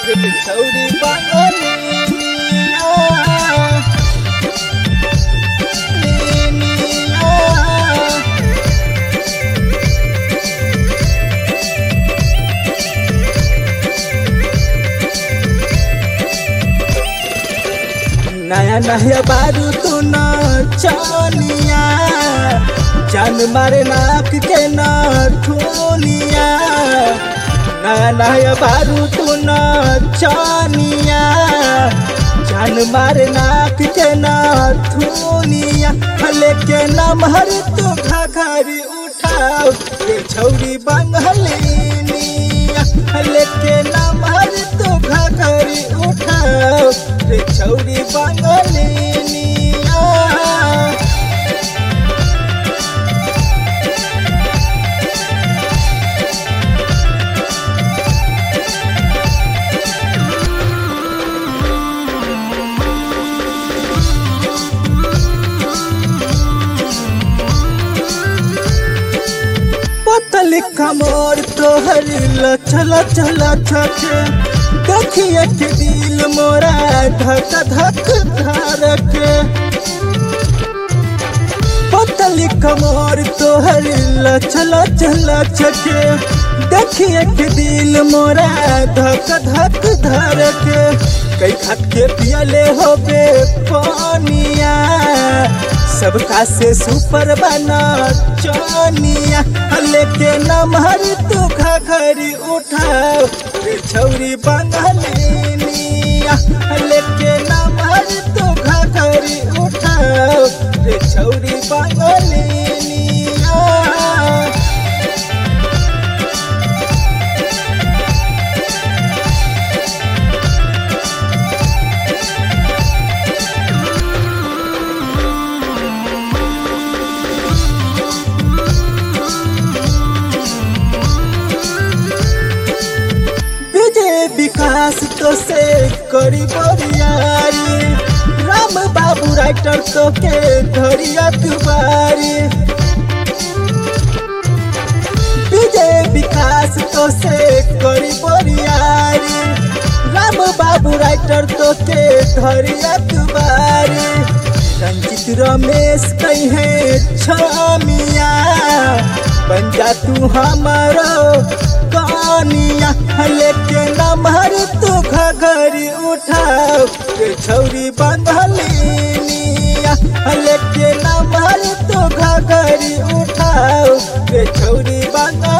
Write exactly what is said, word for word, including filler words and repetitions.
छौरी बंगलिया नया नया बारू तू न चनिया जान मारे नाक के न ठुनिया नया नया बारू तू न चनिया जान मारे नाक के न ठुनिया लेके नमहर तू घाघरी उठाओ रे छौरी बंगलिनिया लेके नमहर तू घाघरी उठाओ रे छौरी बंगलिनिया पतली कमर तोहर लचल चल छके देखिए के दिल मोरा धक धक धड़के पतली कमर तोहर लचल चल छके देखिए के दिल मोरा धक धक धड़के कई खत के पियले होबे पानिया सबका से सुपर बना चनिया लेके नमहर तू घाघरी उठाओ रे छौरी बंगलिनिया लेके नमहर तू घाघरी उठाओ रे छौरी बंगलिनिया विकास तो से करी बरियारी राम बाबू राइटर तो के धरिया कुबारी विजय विकास तो से करी बरियारी राम बाबू राइटर तो के धरिया कुबारी रंजित रमेश कहे छमिया बन जा तू हमारो कनिया लेके नमहर तू घाघरी उठाओ रे छौरी बंगलिनिया लेके नमहर तू घाघरी उठाओ रे छौरी बंगलिनिया।